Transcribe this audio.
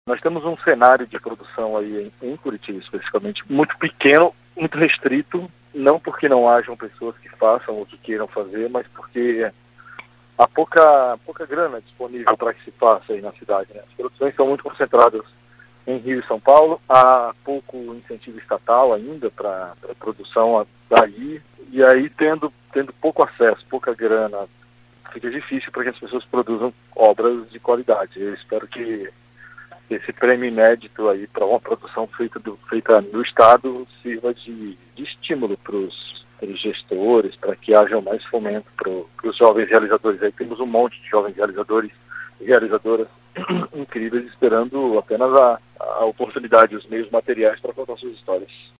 Nós temos um cenário de produção aí em Curitiba, especificamente, muito pequeno, muito restrito, não porque não hajam pessoas que façam ou que queiram fazer, mas porque há pouca grana disponível para que se faça aí na cidade, né? As produções são muito concentradas em Rio e São Paulo, há pouco incentivo estatal ainda para a produção daí, e aí tendo pouco acesso, pouca grana, fica difícil para que as pessoas produzam obras de qualidade. Eu espero que esse prêmio inédito aí para uma produção feita no Estado sirva de estímulo para os gestores, para que haja mais fomento para os jovens realizadores. Aí temos um monte de jovens realizadores e realizadoras incríveis esperando apenas a oportunidade, os meios materiais para contar suas histórias.